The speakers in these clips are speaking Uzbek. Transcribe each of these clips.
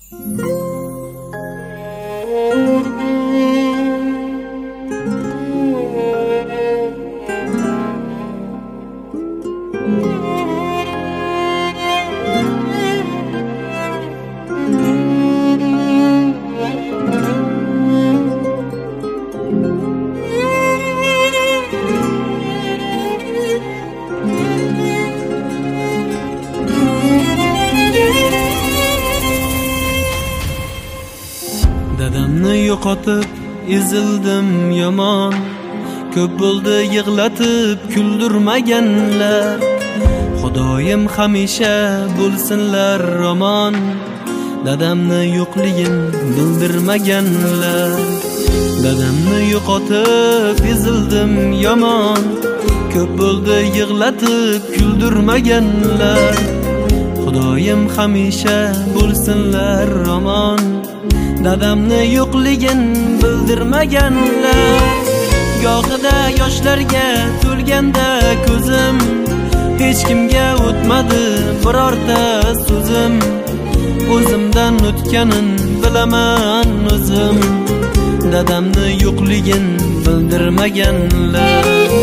Dadamni yo'qotib ezildim yomon, ko'p bo'ldi yig'latib kuldirmaganlar. Xudoyim hamisha bo'lsinlar omon, dadamni yo'qligin bildirmaganlar. Dadamni yo'qotib ezildim yomon, ko'p bo'ldi yig'latib kuldirmaganlar. Xudoyim hamisha bo'lsinlar omon, dadamni yo'qligin bildirmaganlar. Gohida yoshlarga to'lganda ko'zim, hech kimga o'tmadi birorta so'zim. O'zimdan o'tganin bilaman o'zim, dadamni yo'qligin bildirmaganlar.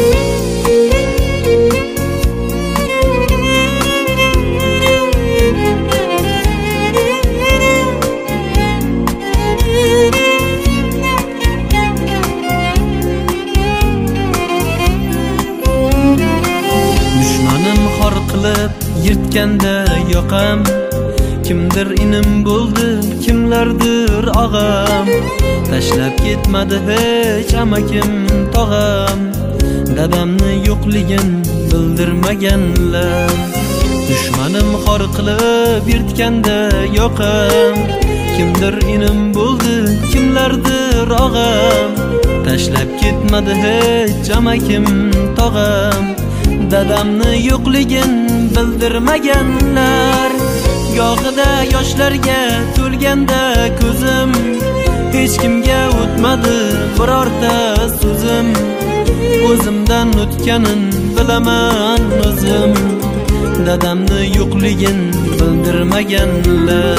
Qilib yirtganda yoqam, kimdir inim bo'ldi, kimlardir og'am. Tashlab ketmadi hech amakim tog'am, dadamni yo'qligin bildirmaganlar. Dushmanim xor qilib yirtganda yoqam, kimdir inim bo'ldi, kimlardir og'am. Tashlab ketmadi hech amakim tog'am, dadamni yo'qligin bildirmaganlar. Gohida yoshlarga to'lganda ko'zim, hech kimga o'tmadi birorta so'zim. O'zimdan o'tganin bilaman o'zim, dadamni yo'qligin bildirmaganlar.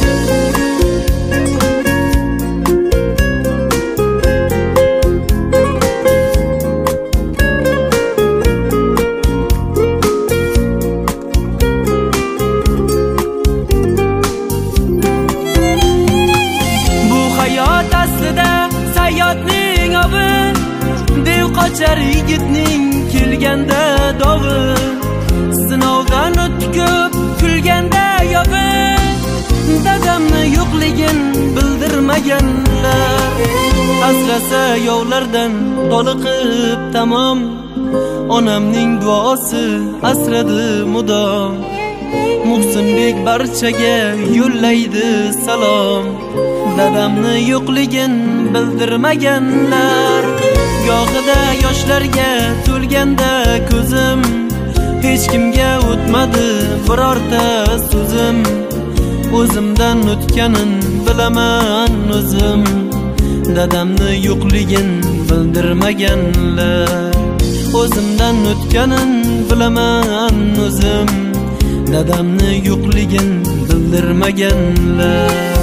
Hayotning obi, dev qochar yigitning kelganda dovi. Sinovdan o'tib kulganda yobi, dadamni yo'qligin bildirmaganlar. Asrasa yovlardan toliqib tamom, onamning duosi asradi mudom. Muhsinbek barchaga yo'llaydi salom, dadamni yo'qligin bildirmaganlar. Gohida yoshlarga to'lganda ko'zim, hech kimga o'tmadi birorta so'zim. O'zimdan o'tganin bilaman o'zim, dadamni yo'qligin bildirmaganlar. O'zimdan o'tganin bilaman o'zim, dadamni yo'qligin bildirmaganlar.